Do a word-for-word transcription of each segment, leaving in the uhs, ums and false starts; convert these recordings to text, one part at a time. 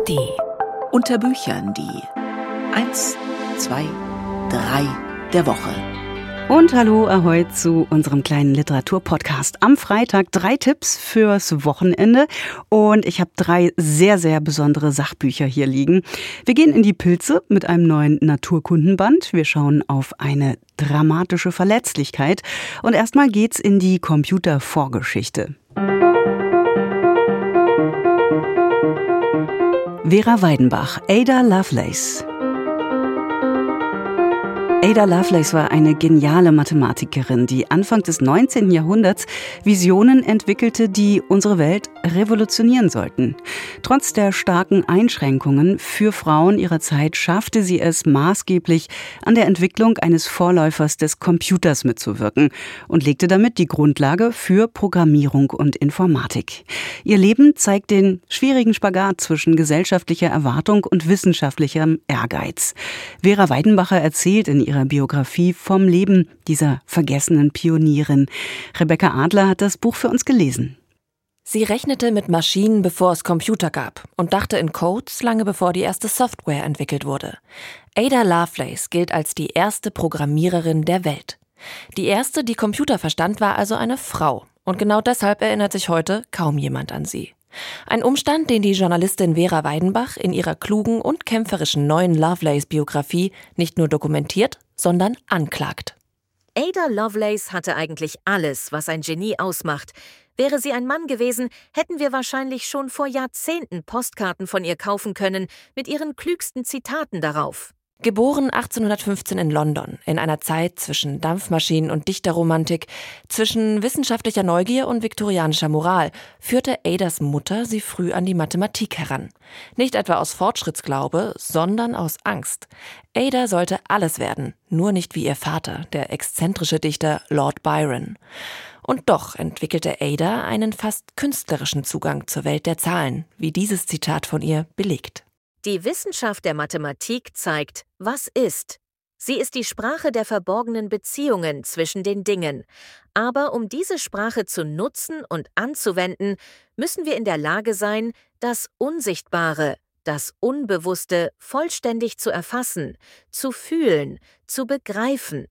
A R D. Unter Büchern die eins, zwei, drei der Woche. Und hallo, ahoi zu unserem kleinen Literaturpodcast. Am Freitag drei Tipps fürs Wochenende. Und ich habe drei sehr, sehr besondere Sachbücher hier liegen. Wir gehen in die Pilze mit einem neuen Naturkundenband. Wir schauen auf eine dramatische Verletzlichkeit. Und erstmal geht's in die Computervorgeschichte. Vera Weidenbach, Ada Lovelace. Ada Lovelace war eine geniale Mathematikerin, die Anfang des neunzehnten Jahrhunderts Visionen entwickelte, die unsere Welt revolutionieren sollten. Trotz der starken Einschränkungen für Frauen ihrer Zeit schaffte sie es maßgeblich, an der Entwicklung eines Vorläufers des Computers mitzuwirken und legte damit die Grundlage für Programmierung und Informatik. Ihr Leben zeigt den schwierigen Spagat zwischen gesellschaftlicher Erwartung und wissenschaftlichem Ehrgeiz. Vera Weidenbacher erzählt in ihrer Biografie vom Leben dieser vergessenen Pionierin. Rebecca Adler hat das Buch für uns gelesen. Sie rechnete mit Maschinen, bevor es Computer gab, und dachte in Codes lange bevor die erste Software entwickelt wurde. Ada Lovelace gilt als die erste Programmiererin der Welt. Die erste, die Computer verstand, war also eine Frau. Und genau deshalb erinnert sich heute kaum jemand an sie. Ein Umstand, den die Journalistin Vera Weidenbach in ihrer klugen und kämpferischen neuen Lovelace-Biografie nicht nur dokumentiert, sondern anklagt. Ada Lovelace hatte eigentlich alles, was ein Genie ausmacht. Wäre sie ein Mann gewesen, hätten wir wahrscheinlich schon vor Jahrzehnten Postkarten von ihr kaufen können, mit ihren klügsten Zitaten darauf. Geboren achtzehnhundertfünfzehn in London, in einer Zeit zwischen Dampfmaschinen und Dichterromantik, zwischen wissenschaftlicher Neugier und viktorianischer Moral, führte Adas Mutter sie früh an die Mathematik heran. Nicht etwa aus Fortschrittsglaube, sondern aus Angst. Ada sollte alles werden, nur nicht wie ihr Vater, der exzentrische Dichter Lord Byron. Und doch entwickelte Ada einen fast künstlerischen Zugang zur Welt der Zahlen, wie dieses Zitat von ihr belegt. Die Wissenschaft der Mathematik zeigt, was ist. Sie ist die Sprache der verborgenen Beziehungen zwischen den Dingen. Aber um diese Sprache zu nutzen und anzuwenden, müssen wir in der Lage sein, das Unsichtbare, das Unbewusste vollständig zu erfassen, zu fühlen, zu begreifen.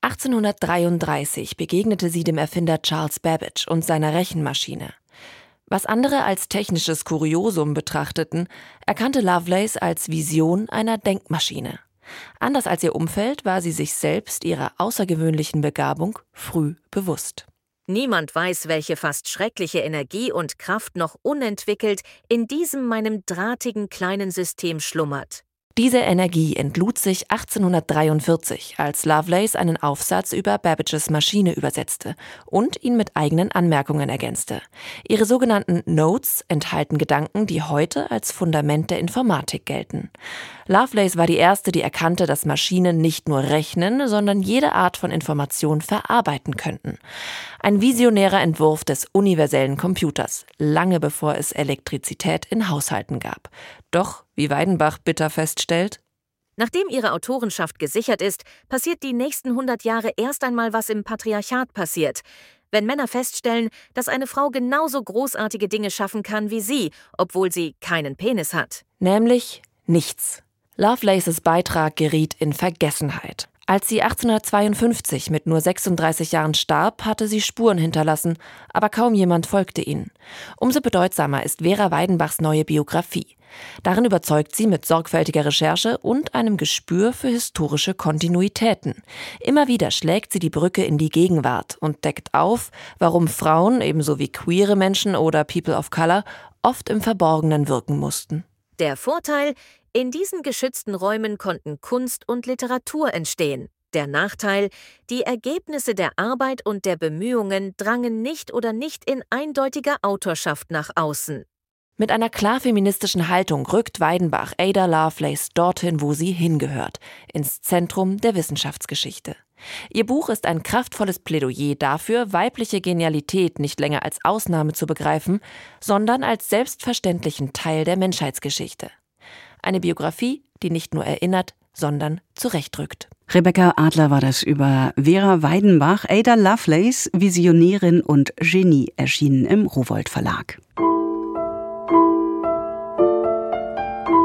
achtzehnhundertdreiunddreißig begegnete sie dem Erfinder Charles Babbage und seiner Rechenmaschine. Was andere als technisches Kuriosum betrachteten, erkannte Lovelace als Vision einer Denkmaschine. Anders als ihr Umfeld war sie sich selbst ihrer außergewöhnlichen Begabung früh bewusst. Niemand weiß, welche fast schreckliche Energie und Kraft noch unentwickelt in diesem meinem drahtigen kleinen System schlummert. Diese Energie entlud sich achtzehnhundertdreiundvierzig, als Lovelace einen Aufsatz über Babbages Maschine übersetzte und ihn mit eigenen Anmerkungen ergänzte. Ihre sogenannten Notes enthalten Gedanken, die heute als Fundament der Informatik gelten. Lovelace war die erste, die erkannte, dass Maschinen nicht nur rechnen, sondern jede Art von Information verarbeiten könnten. Ein visionärer Entwurf des universellen Computers, lange bevor es Elektrizität in Haushalten gab. Doch, wie Weidenbach bitter feststellt, nachdem ihre Autorenschaft gesichert ist, passiert die nächsten hundert Jahre erst einmal, was im Patriarchat passiert. Wenn Männer feststellen, dass eine Frau genauso großartige Dinge schaffen kann wie sie, obwohl sie keinen Penis hat. Nämlich nichts. Lovelaces Beitrag geriet in Vergessenheit. Als sie achtzehnhundertzweiundfünfzig mit nur sechsunddreißig Jahren starb, hatte sie Spuren hinterlassen, aber kaum jemand folgte ihnen. Umso bedeutsamer ist Vera Weidenbachs neue Biografie. Darin überzeugt sie mit sorgfältiger Recherche und einem Gespür für historische Kontinuitäten. Immer wieder schlägt sie die Brücke in die Gegenwart und deckt auf, warum Frauen, ebenso wie queere Menschen oder People of Color, oft im Verborgenen wirken mussten. Der Vorteil: In diesen geschützten Räumen konnten Kunst und Literatur entstehen. Der Nachteil: Die Ergebnisse der Arbeit und der Bemühungen drangen nicht oder nicht in eindeutiger Autorschaft nach außen. Mit einer klar feministischen Haltung rückt Weidenbach Ada Lovelace dorthin, wo sie hingehört, ins Zentrum der Wissenschaftsgeschichte. Ihr Buch ist ein kraftvolles Plädoyer dafür, weibliche Genialität nicht länger als Ausnahme zu begreifen, sondern als selbstverständlichen Teil der Menschheitsgeschichte. Eine Biografie, die nicht nur erinnert, sondern zurechtrückt. Rebecca Adler war das über Vera Weidenbach, Ada Lovelace, Visionärin und Genie, erschienen im Rowohlt Verlag.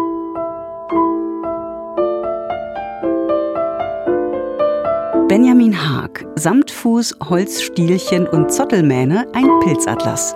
Benjamin Haag, Samtfuß, Holzstielchen und Zottelmähne, ein Pilzatlas.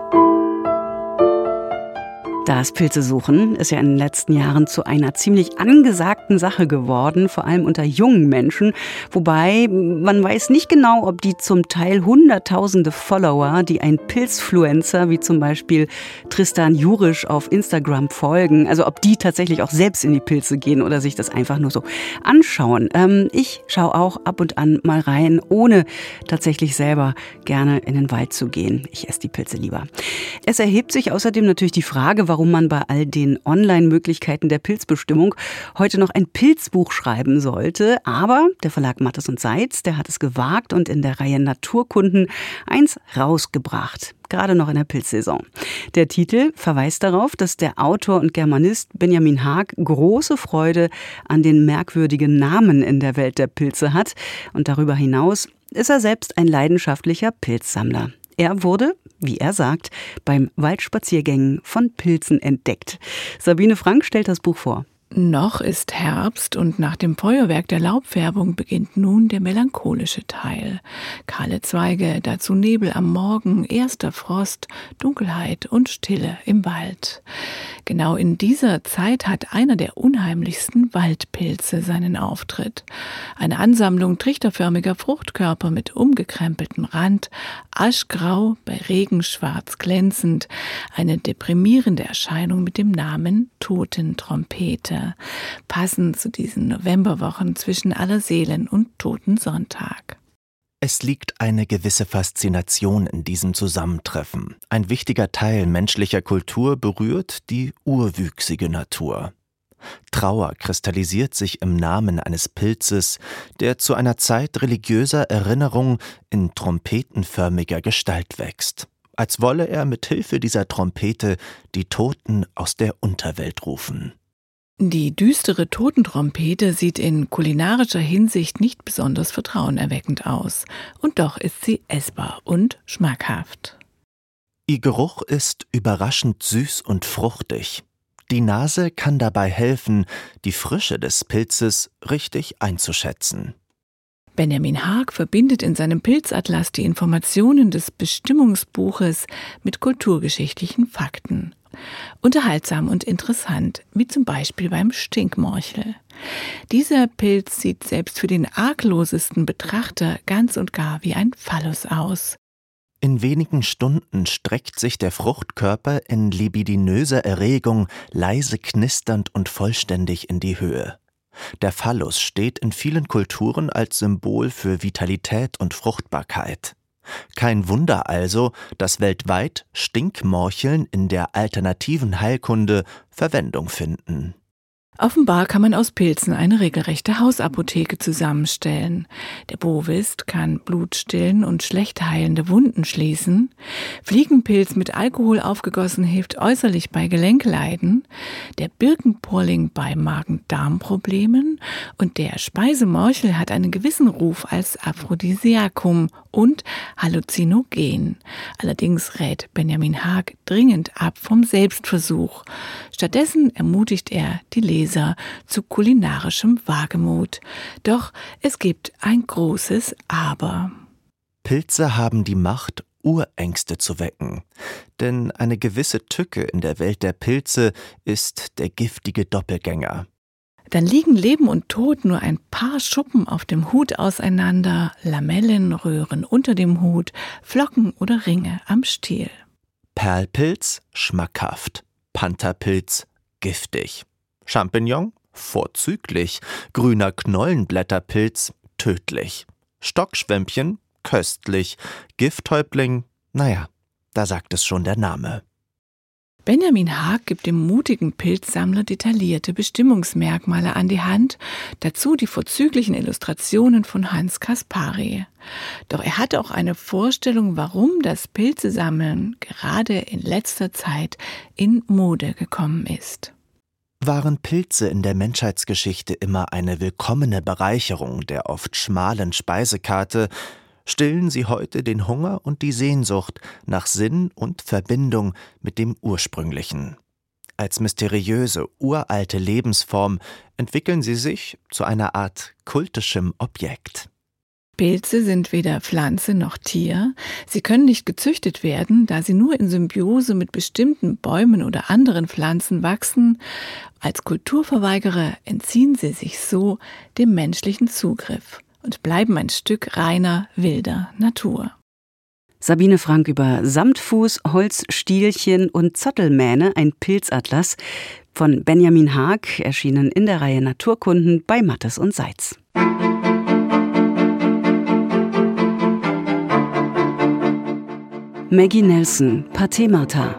Das Pilzesuchen ist ja in den letzten Jahren zu einer ziemlich angesagten Sache geworden, vor allm unter jungen Menschen. Wobei man weiß nicht genau, ob die zum Teil hunderttausende Follower, die ein Pilzfluencer wie zum Beispiel Tristan Jurisch auf Instagram folgen, also ob die tatsächlich auch selbst in die Pilze gehen oder sich das einfach nur so anschauen. Ähm, ich schaue auch ab und an mal rein, ohne tatsächlich selber gerne in den Wald zu gehen. Ich esse die Pilze lieber. Es erhebt sich außerdem natürlich die Frage, warum man bei all den Online-Möglichkeiten der Pilzbestimmung heute noch ein Pilzbuch schreiben sollte. Aber der Verlag Mattes und Seitz, der hat es gewagt und in der Reihe Naturkunden eins rausgebracht. Gerade noch in der Pilzsaison. Der Titel verweist darauf, dass der Autor und Germanist Benjamin Haag große Freude an den merkwürdigen Namen in der Welt der Pilze hat. Und darüber hinaus ist er selbst ein leidenschaftlicher Pilzsammler. Er wurde, wie er sagt, beim Waldspaziergängen von Pilzen entdeckt. Sabine Frank stellt das Buch vor. Noch ist Herbst und nach dem Feuerwerk der Laubfärbung beginnt nun der melancholische Teil. Kahle Zweige, dazu Nebel am Morgen, erster Frost, Dunkelheit und Stille im Wald. Genau in dieser Zeit hat einer der unheimlichsten Waldpilze seinen Auftritt. Eine Ansammlung trichterförmiger Fruchtkörper mit umgekrempeltem Rand, aschgrau, bei Regen schwarz glänzend, eine deprimierende Erscheinung mit dem Namen Totentrompete. Passend zu diesen Novemberwochen zwischen Allerseelen und Totensonntag. Es liegt eine gewisse Faszination in diesem Zusammentreffen. Ein wichtiger Teil menschlicher Kultur berührt die urwüchsige Natur. Trauer kristallisiert sich im Namen eines Pilzes, der zu einer Zeit religiöser Erinnerung in trompetenförmiger Gestalt wächst. Als wolle er mit Hilfe dieser Trompete die Toten aus der Unterwelt rufen. Die düstere Totentrompete sieht in kulinarischer Hinsicht nicht besonders vertrauenerweckend aus. Und doch ist sie essbar und schmackhaft. Ihr Geruch ist überraschend süß und fruchtig. Die Nase kann dabei helfen, die Frische des Pilzes richtig einzuschätzen. Benjamin Haag verbindet in seinem Pilzatlas die Informationen des Bestimmungsbuches mit kulturgeschichtlichen Fakten. Unterhaltsam und interessant, wie zum Beispiel beim Stinkmorchel. Dieser Pilz sieht selbst für den arglosesten Betrachter ganz und gar wie ein Phallus aus. In wenigen Stunden streckt sich der Fruchtkörper in libidinöser Erregung leise knisternd und vollständig in die Höhe. Der Phallus steht in vielen Kulturen als Symbol für Vitalität und Fruchtbarkeit. Kein Wunder also, dass weltweit Stinkmorcheln in der alternativen Heilkunde Verwendung finden. Offenbar kann man aus Pilzen eine regelrechte Hausapotheke zusammenstellen. Der Bovist kann Blut stillen und schlecht heilende Wunden schließen. Fliegenpilz mit Alkohol aufgegossen hilft äußerlich bei Gelenkleiden. Der Birkenporling bei Magen-Darm-Problemen. Und der Speisemorchel hat einen gewissen Ruf als Aphrodisiakum und Halluzinogen. Allerdings rät Benjamin Haag dringend ab vom Selbstversuch. Stattdessen ermutigt er die Leser zu kulinarischem Wagemut. Doch es gibt ein großes Aber. Pilze haben die Macht, Urängste zu wecken. Denn eine gewisse Tücke in der Welt der Pilze ist der giftige Doppelgänger. Dann liegen Leben und Tod nur ein paar Schuppen auf dem Hut auseinander, Lamellen, Röhren unter dem Hut, Flocken oder Ringe am Stiel. Perlpilz, schmackhaft. Pantherpilz, giftig. Champignon, vorzüglich. Grüner Knollenblätterpilz, tödlich. Stockschwämmchen, köstlich. Gifthäuptling, naja, da sagt es schon der Name. Benjamin Haag gibt dem mutigen Pilzsammler detaillierte Bestimmungsmerkmale an die Hand, dazu die vorzüglichen Illustrationen von Hans Kaspari. Doch er hat auch eine Vorstellung, warum das Pilzesammeln gerade in letzter Zeit in Mode gekommen ist. Waren Pilze in der Menschheitsgeschichte immer eine willkommene Bereicherung der oft schmalen Speisekarte, stillen sie heute den Hunger und die Sehnsucht nach Sinn und Verbindung mit dem Ursprünglichen. Als mysteriöse, uralte Lebensform entwickeln sie sich zu einer Art kultischem Objekt. Pilze sind weder Pflanze noch Tier. Sie können nicht gezüchtet werden, da sie nur in Symbiose mit bestimmten Bäumen oder anderen Pflanzen wachsen. Als Kulturverweigerer entziehen sie sich so dem menschlichen Zugriff und bleiben ein Stück reiner, wilder Natur. Sabine Frank über Samtfuß, Holzstielchen und Zottelmähne, ein Pilzatlas von Benjamin Haag, erschienen in der Reihe Naturkunden bei Mattes und Seitz. Maggie Nelson, Pathemata.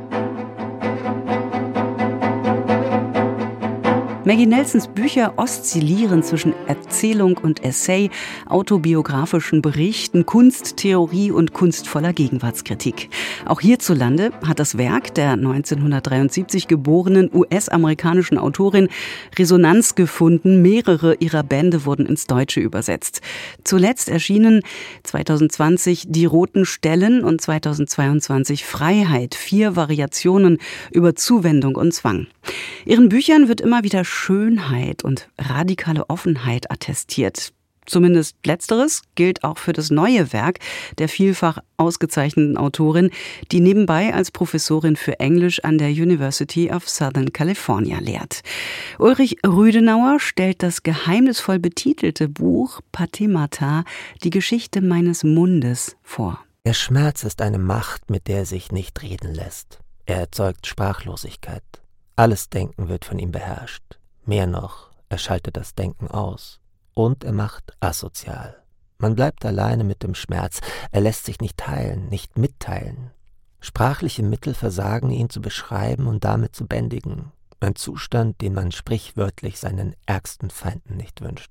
Maggie Nelsons Bücher oszillieren zwischen Erzählung und Essay, autobiografischen Berichten, Kunsttheorie und kunstvoller Gegenwartskritik. Auch hierzulande hat das Werk der neunzehnhundertdreiundsiebzig geborenen U S-amerikanischen Autorin Resonanz gefunden. Mehrere ihrer Bände wurden ins Deutsche übersetzt. Zuletzt erschienen zweitausendzwanzig Die roten Stellen und zweitausendzweiundzwanzig Freiheit, vier Variationen über Zuwendung und Zwang. Ihren Büchern wird immer wieder Schönheit und radikale Offenheit attestiert. Zumindest Letzteres gilt auch für das neue Werk der vielfach ausgezeichneten Autorin, die nebenbei als Professorin für Englisch an der University of Southern California lehrt. Ulrich Rüdenauer stellt das geheimnisvoll betitelte Buch Pathemata, die Geschichte meines Mundes, vor. Der Schmerz ist eine Macht, mit der er sich nicht reden lässt. Er erzeugt Sprachlosigkeit. Alles Denken wird von ihm beherrscht. Mehr noch, er schaltet das Denken aus. Und er macht asozial. Man bleibt alleine mit dem Schmerz. Er lässt sich nicht teilen, nicht mitteilen. Sprachliche Mittel versagen, ihn zu beschreiben und damit zu bändigen. Ein Zustand, den man sprichwörtlich seinen ärgsten Feinden nicht wünscht.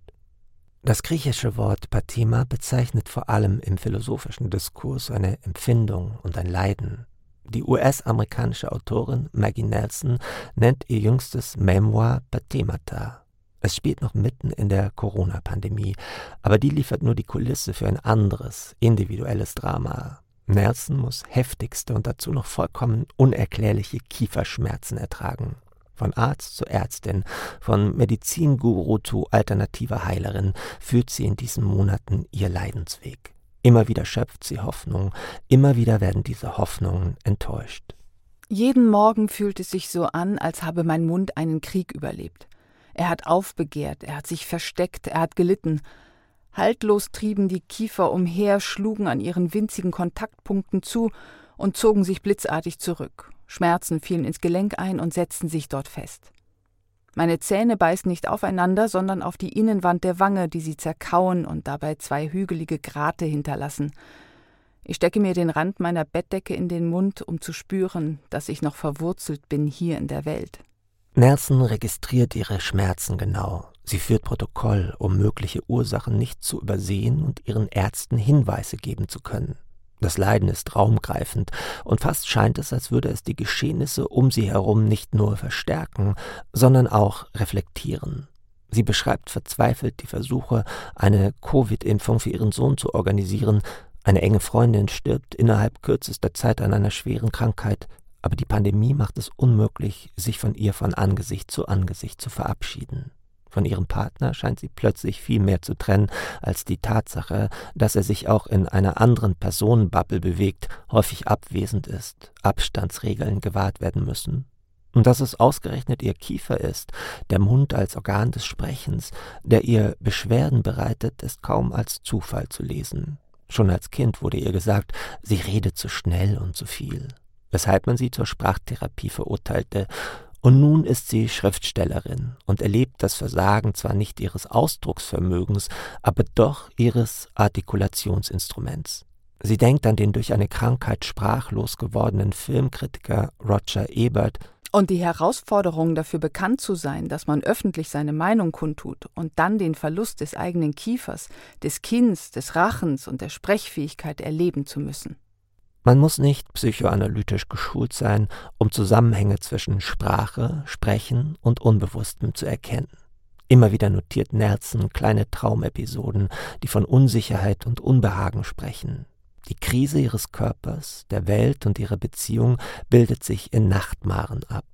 Das griechische Wort Pathema bezeichnet vor allem im philosophischen Diskurs eine Empfindung und ein Leiden. Die U S-amerikanische Autorin Maggie Nelson nennt ihr jüngstes Memoir Pathemata. Es spielt noch mitten in der Corona-Pandemie, aber die liefert nur die Kulisse für ein anderes, individuelles Drama. Nelson muss heftigste und dazu noch vollkommen unerklärliche Kieferschmerzen ertragen. Von Arzt zu Ärztin, von Medizinguru zu alternativer Heilerin führt sie in diesen Monaten ihr Leidensweg. Immer wieder schöpft sie Hoffnung, immer wieder werden diese Hoffnungen enttäuscht. Jeden Morgen fühlt es sich so an, als habe mein Mund einen Krieg überlebt. Er hat aufbegehrt, er hat sich versteckt, er hat gelitten. Haltlos trieben die Kiefer umher, schlugen an ihren winzigen Kontaktpunkten zu und zogen sich blitzartig zurück. Schmerzen fielen ins Gelenk ein und setzten sich dort fest. Meine Zähne beißen nicht aufeinander, sondern auf die Innenwand der Wange, die sie zerkauen und dabei zwei hügelige Grate hinterlassen. Ich stecke mir den Rand meiner Bettdecke in den Mund, um zu spüren, dass ich noch verwurzelt bin hier in der Welt. Nelson registriert ihre Schmerzen genau. Sie führt Protokoll, um mögliche Ursachen nicht zu übersehen und ihren Ärzten Hinweise geben zu können. Das Leiden ist raumgreifend und fast scheint es, als würde es die Geschehnisse um sie herum nicht nur verstärken, sondern auch reflektieren. Sie beschreibt verzweifelt die Versuche, eine Covid-Impfung für ihren Sohn zu organisieren. Eine enge Freundin stirbt innerhalb kürzester Zeit an einer schweren Krankheit, aber die Pandemie macht es unmöglich, sich von ihr von Angesicht zu Angesicht zu verabschieden. Von ihrem Partner scheint sie plötzlich viel mehr zu trennen als die Tatsache, dass er sich auch in einer anderen Personenbubble bewegt, häufig abwesend ist, Abstandsregeln gewahrt werden müssen. Und dass es ausgerechnet ihr Kiefer ist, der Mund als Organ des Sprechens, der ihr Beschwerden bereitet, ist kaum als Zufall zu lesen. Schon als Kind wurde ihr gesagt, sie rede zu schnell und zu viel, weshalb man sie zur Sprachtherapie verurteilte. Und nun ist sie Schriftstellerin und erlebt das Versagen zwar nicht ihres Ausdrucksvermögens, aber doch ihres Artikulationsinstruments. Sie denkt an den durch eine Krankheit sprachlos gewordenen Filmkritiker Roger Ebert. Und die Herausforderung, dafür bekannt zu sein, dass man öffentlich seine Meinung kundtut und dann den Verlust des eigenen Kiefers, des Kinns, des Rachens und der Sprechfähigkeit erleben zu müssen. Man muss nicht psychoanalytisch geschult sein, um Zusammenhänge zwischen Sprache, Sprechen und Unbewusstem zu erkennen. Immer wieder notiert Nelson kleine Traumepisoden, die von Unsicherheit und Unbehagen sprechen. Die Krise ihres Körpers, der Welt und ihrer Beziehung bildet sich in Nachtmaren ab.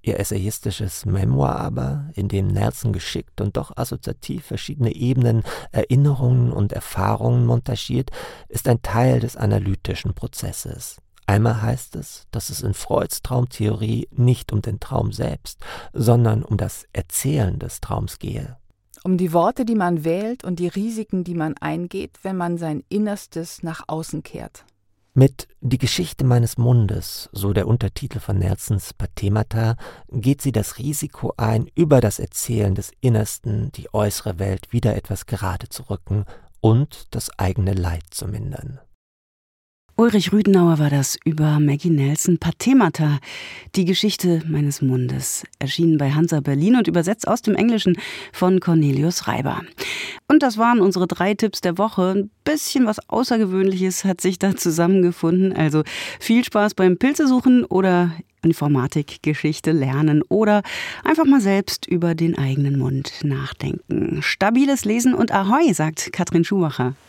Ihr essayistisches Memoir aber, in dem Nelson geschickt und doch assoziativ verschiedene Ebenen, Erinnerungen und Erfahrungen montagiert, ist ein Teil des analytischen Prozesses. Einmal heißt es, dass es in Freuds Traumtheorie nicht um den Traum selbst, sondern um das Erzählen des Traums gehe. Um die Worte, die man wählt und die Risiken, die man eingeht, wenn man sein Innerstes nach außen kehrt. Mit »Die Geschichte meines Mundes«, so der Untertitel von Nelsons Pathemata, geht sie das Risiko ein, über das Erzählen des Innersten die äußere Welt wieder etwas gerade zu rücken und das eigene Leid zu mindern. Ulrich Rüdenauer war das über Maggie Nelson Pathemata, die Geschichte meines Mundes, erschienen bei Hansa Berlin und übersetzt aus dem Englischen von Cornelius Reiber. Und das waren unsere drei Tipps der Woche. Ein bisschen was Außergewöhnliches hat sich da zusammengefunden. Also viel Spaß beim Pilzesuchen oder Informatik, Geschichte lernen oder einfach mal selbst über den eigenen Mund nachdenken. Stabiles Lesen und Ahoi, sagt Katrin Schumacher.